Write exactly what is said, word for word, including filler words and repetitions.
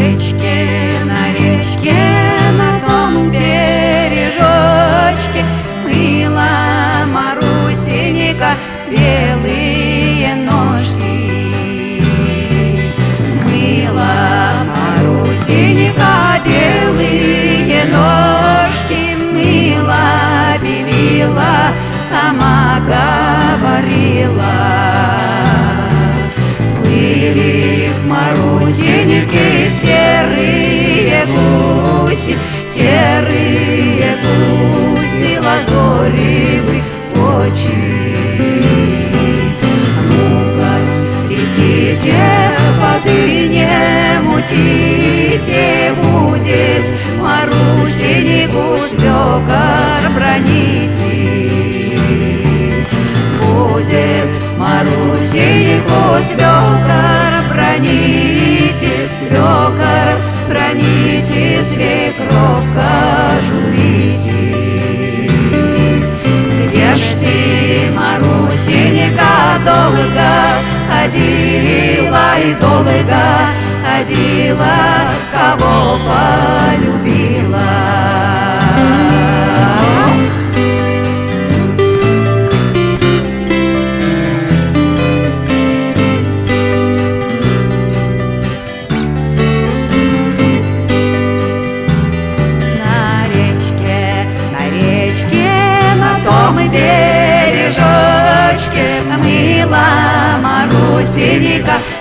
речке, на речке, на том бережочке мыла Марусенька белые ножки. Мыла Марусенька белые ножки, мыла, белила, сама говорила. Плыли к Марусеньке серые гуси, серые гуси, лазоревы очи. Ну-кась, летите, воды не мутите, будет Марусеньку свекор броните. Будет Марусеньку свекор броните, свекор броните, свекровка журите. Где ж ты, Марусенька, долго ходила и долго ходила, кого полюбила? Бережочке мыла Марусенька